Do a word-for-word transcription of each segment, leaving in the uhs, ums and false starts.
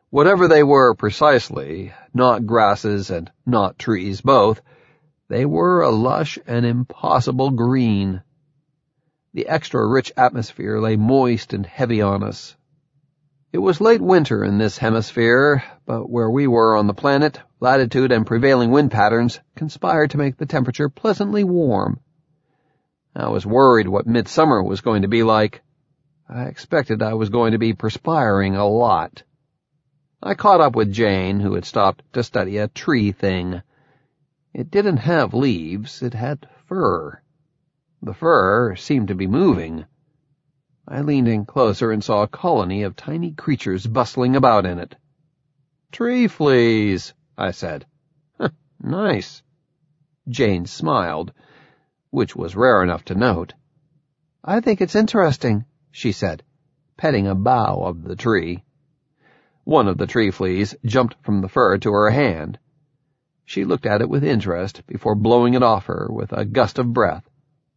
Whatever they were precisely, not grasses and not trees both, they were a lush and impossible green. The extra-rich atmosphere lay moist and heavy on us. It was late winter in this hemisphere, but where we were on the planet, latitude and prevailing wind patterns conspired to make the temperature pleasantly warm. I was worried what midsummer was going to be like. I expected I was going to be perspiring a lot. I caught up with Jane, who had stopped to study a tree thing. It didn't have leaves, it had fur. The fur seemed to be moving. I leaned in closer and saw a colony of tiny creatures bustling about in it. "Tree fleas," I said. "Huh, nice." Jane smiled, which was rare enough to note. "I think it's interesting," she said, petting a bough of the tree. One of the tree fleas jumped from the fur to her hand. She looked at it with interest before blowing it off her with a gust of breath.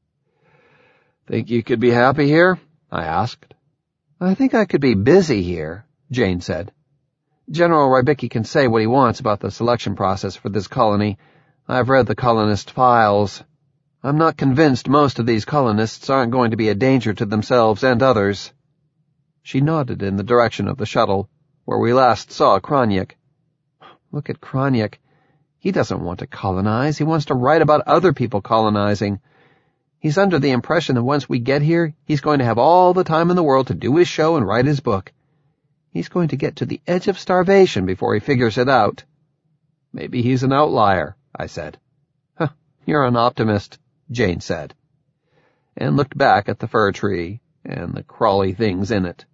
"Think you could be happy here?" I asked. "I think I could be busy here," Jane said. "General Rybicki can say what he wants about the selection process for this colony. I've read the colonist files. I'm not convinced most of these colonists aren't going to be a danger to themselves and others." She nodded in the direction of the shuttle, where we last saw Kraniak. "Look at Kraniak. He doesn't want to colonize. He wants to write about other people colonizing. He's under the impression that once we get here, he's going to have all the time in the world to do his show and write his book. He's going to get to the edge of starvation before he figures it out." "Maybe he's an outlier," I said. "Huh, you're an optimist," Jane said, and looked back at the fir tree and the crawly things in it.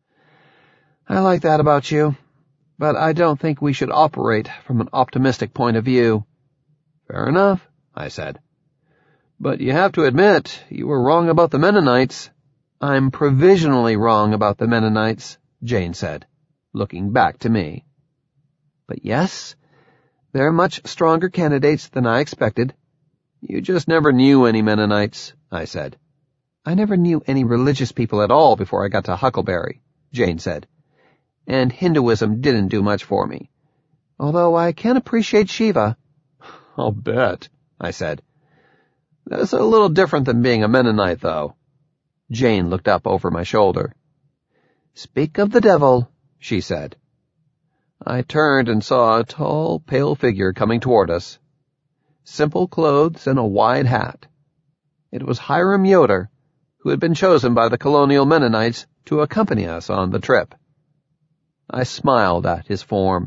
"I like that about you, but I don't think we should operate from an optimistic point of view." "Fair enough," I said. "But you have to admit, you were wrong about the Mennonites." "I'm provisionally wrong about the Mennonites," Jane said, looking back to me. "But yes, they're much stronger candidates than I expected." "You just never knew any Mennonites," I said. "I never knew any religious people at all before I got to Huckleberry," Jane said. "And Hinduism didn't do much for me. Although I can appreciate Shiva." "I'll bet," I said. "That's a little different than being a Mennonite, though." Jane looked up over my shoulder. "Speak of the devil," she said. I turned and saw a tall, pale figure coming toward us. Simple clothes and a wide hat. It was Hiram Yoder, who had been chosen by the colonial Mennonites to accompany us on the trip. I smiled at his form.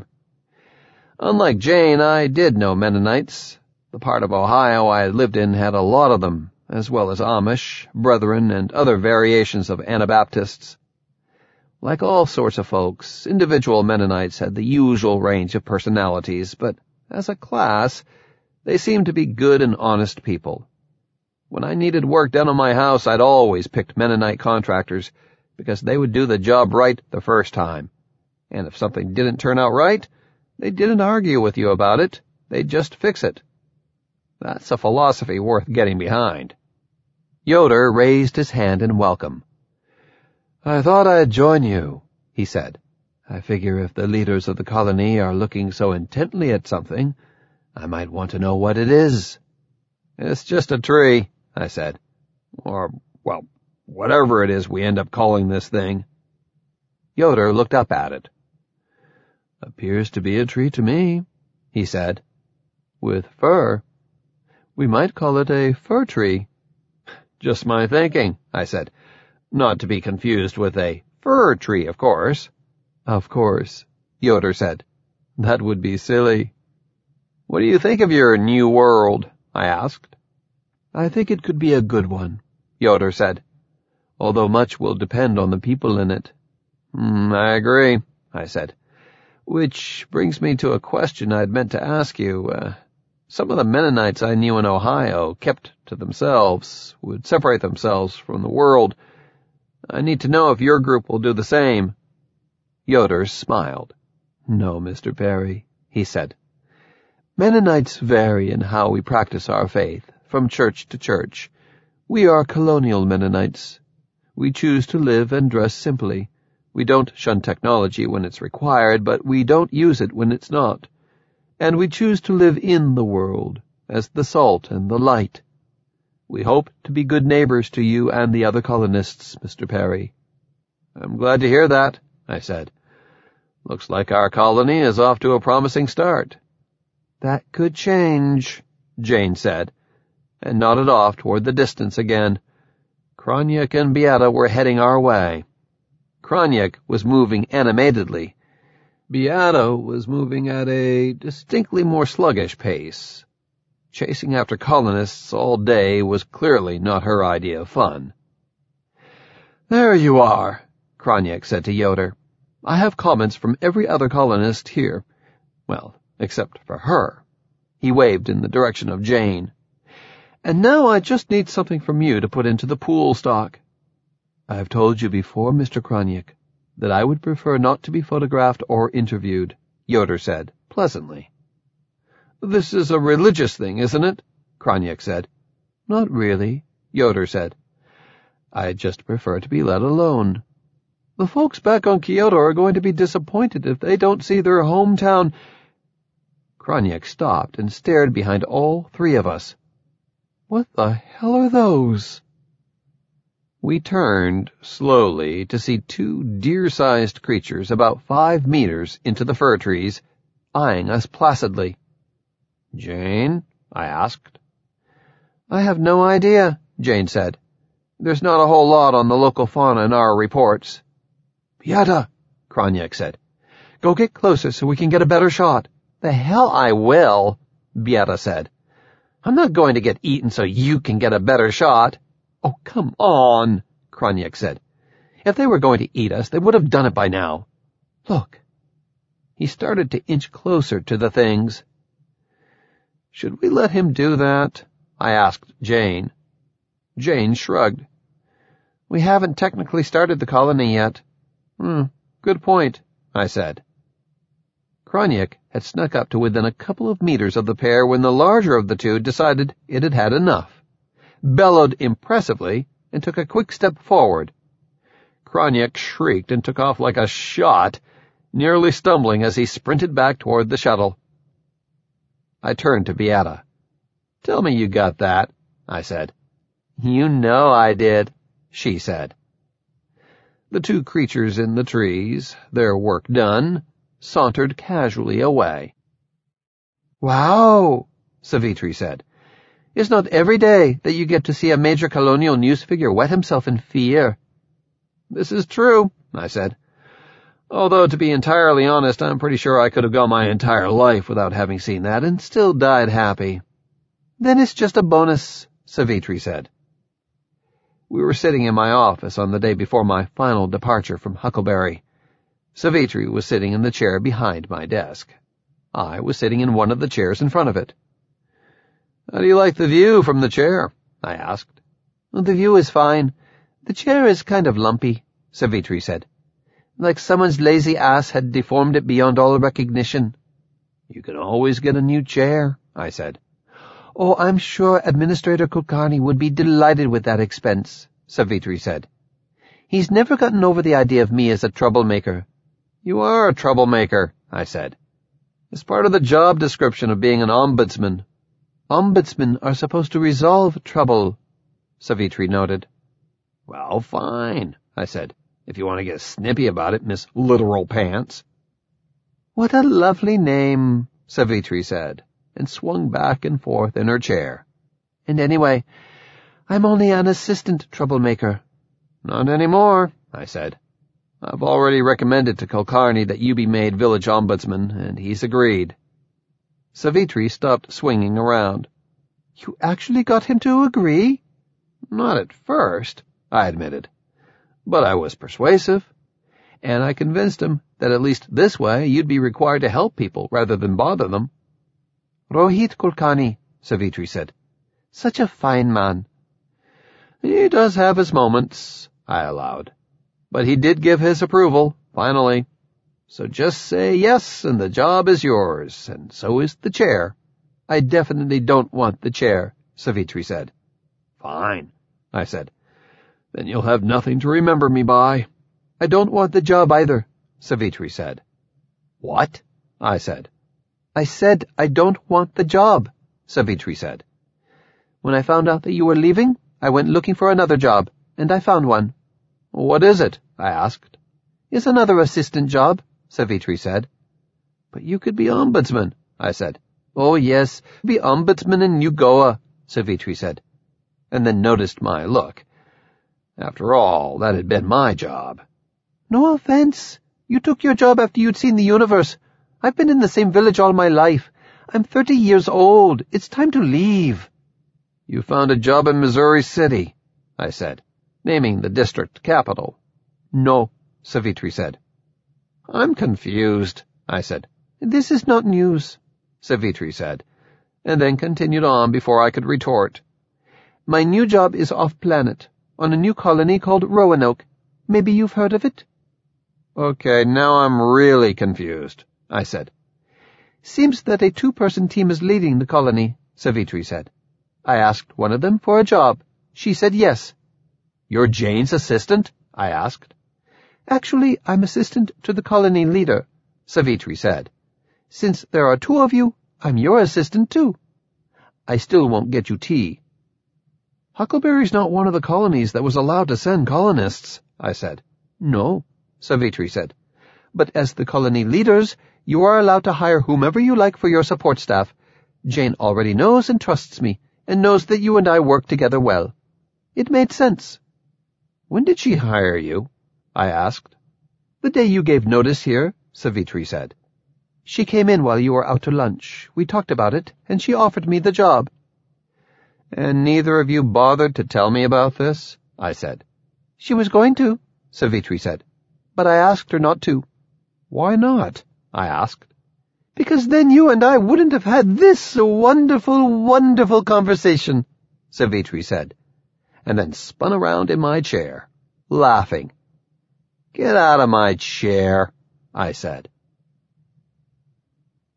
Unlike Jane, I did know Mennonites. The part of Ohio I had lived in had a lot of them, as well as Amish, Brethren, and other variations of Anabaptists. Like all sorts of folks, individual Mennonites had the usual range of personalities, but as a class, they seemed to be good and honest people. When I needed work done on my house, I'd always picked Mennonite contractors, because they would do the job right the first time. And if something didn't turn out right, they didn't argue with you about it, they'd just fix it. That's a philosophy worth getting behind. Yoder raised his hand in welcome. "I thought I'd join you," he said. "I figure if the leaders of the colony are looking so intently at something, I might want to know what it is." "It's just a tree," I said. "Or, well, whatever it is we end up calling this thing." Yoder looked up at it. "Appears to be a tree to me," he said. "With fur. We might call it a fir tree." "Just my thinking," I said. "Not to be confused with a fir tree, of course." "Of course," Yoder said. "That would be silly." "What do you think of your new world?" I asked. "I think it could be a good one," Yoder said, "although much will depend on the people in it." Mm, I agree," I said. "Which brings me to a question I'd meant to ask you. Uh, some of the Mennonites I knew in Ohio kept to themselves, would separate themselves from the world. I need to know if your group will do the same." Yoder smiled. "No, Mister Perry," he said. "Mennonites vary in how we practice our faith, from church to church. We are colonial Mennonites. We choose to live and dress simply. We don't shun technology when it's required, but we don't use it when it's not. And we choose to live in the world, as the salt and the light. We hope to be good neighbors to you and the other colonists, Mister Perry." "I'm glad to hear that," I said. "Looks like our colony is off to a promising start." "That could change," Jane said, and nodded off toward the distance again. Kroniak and Beata were heading our way. Kroniak was moving animatedly. Beata was moving at a distinctly more sluggish pace. Chasing after colonists all day was clearly not her idea of fun. "There you are," Kroniak said to Yoder. "I have comments from every other colonist here. Well, except for her." He waved in the direction of Jane. "And now I just need something from you to put into the pool stock." "I have told you before, Mister Kroniak, that I would prefer not to be photographed or interviewed," Yoder said, pleasantly. "This is a religious thing, isn't it?" Kroniak said. "Not really," Yoder said. "I just prefer to be let alone. The folks back on Kyoto are going to be disappointed if they don't see their hometown—" Kroniak stopped and stared behind all three of us. "What the hell are those?" We turned slowly to see two deer-sized creatures about five meters into the fir trees, eyeing us placidly. "Jane?" I asked. "I have no idea," Jane said. "There's not a whole lot on the local fauna in our reports." "Beata," Kroniak said. "Go get closer so we can get a better shot." "The hell I will," Beata said. "I'm not going to get eaten so you can get a better shot." "Oh, come on," Kroniak said. "If they were going to eat us, they would have done it by now. Look." He started to inch closer to the things. "Should we let him do that?" I asked Jane. Jane shrugged. "We haven't technically started the colony yet." "Hmm, good point," I said. Kroniak had snuck up to within a couple of meters of the pair when the larger of the two decided it had had enough, bellowed impressively, and took a quick step forward. Kroniak shrieked and took off like a shot, nearly stumbling as he sprinted back toward the shuttle. I turned to Beata. "Tell me you got that," I said. "You know I did," she said. The two creatures in the trees, their work done, sauntered casually away. "Wow," Savitri said. "It's not every day that you get to see a major colonial news figure wet himself in fear." "This is true," I said. "Although, to be entirely honest, I'm pretty sure I could have gone my entire life without having seen that and still died happy." "Then it's just a bonus," Savitri said. We were sitting in my office on the day before my final departure from Huckleberry. Savitri was sitting in the chair behind my desk. I was sitting in one of the chairs in front of it. "How do you like the view from the chair?" I asked. "The view is fine. The chair is kind of lumpy," Savitri said. "Like someone's lazy ass had deformed it beyond all recognition." "You can always get a new chair," I said. "Oh, I'm sure Administrator Kulkarni would be delighted with that expense," Savitri said. "He's never gotten over the idea of me as a troublemaker." "You are a troublemaker," I said. "It's part of the job description of being an ombudsman." "Ombudsmen are supposed to resolve trouble," Savitri noted. "Well, fine," I said, "if you want to get snippy about it, Miss Literal Pants." "What a lovely name," Savitri said, and swung back and forth in her chair. "And anyway, I'm only an assistant troublemaker." "Not anymore," I said. "I've already recommended to Kulkarni that you be made village ombudsman, and he's agreed." Savitri stopped swinging around. "You actually got him to agree?" "Not at first," I admitted. "But I was persuasive, and I convinced him that at least this way you'd be required to help people rather than bother them." "Rohit Kulkarni," Savitri said. "Such a fine man." "He does have his moments," I allowed. "But he did give his approval, finally. So just say yes, and the job is yours, and so is the chair." "I definitely don't want the chair," Savitri said. "Fine," I said. "Then you'll have nothing to remember me by." I don't want the job either, Savitri said. What? I said. I said I don't want the job, Savitri said. When I found out that you were leaving, I went looking for another job, and I found one. What is it? I asked. It's another assistant job, Savitri said. But you could be ombudsman, I said. Oh, yes, be ombudsman in New Goa, Savitri said, and then noticed my look. After all, that had been my job. No offense. You took your job after you'd seen the universe. I've been in the same village all my life. I'm thirty years old. It's time to leave. You found a job in Missouri City, I said, naming the district capital. No, Savitri said. I'm confused, I said. This is not news, Savitri said, and then continued on before I could retort. My new job is off-planet, on a new colony called Roanoke. Maybe you've heard of it? Okay, now I'm really confused, I said. Seems that a two-person team is leading the colony, Savitri said. I asked one of them for a job. She said yes. You're Jane's assistant? I asked. Actually, I'm assistant to the colony leader, Savitri said. Since there are two of you, I'm your assistant too. I still won't get you tea. Huckleberry's not one of the colonies that was allowed to send colonists, I said. No, Savitri said. But as the colony leaders, you are allowed to hire whomever you like for your support staff. Jane already knows and trusts me, and knows that you and I work together well. It made sense. When did she hire you? I asked. The day you gave notice here, Savitri said. She came in while you were out to lunch. We talked about it, and she offered me the job. And neither of you bothered to tell me about this? I said. She was going to, Savitri said, but I asked her not to. Why not? I asked. Because then you and I wouldn't have had this wonderful, wonderful conversation, Savitri said, and then spun around in my chair, laughing. Get out of my chair, I said.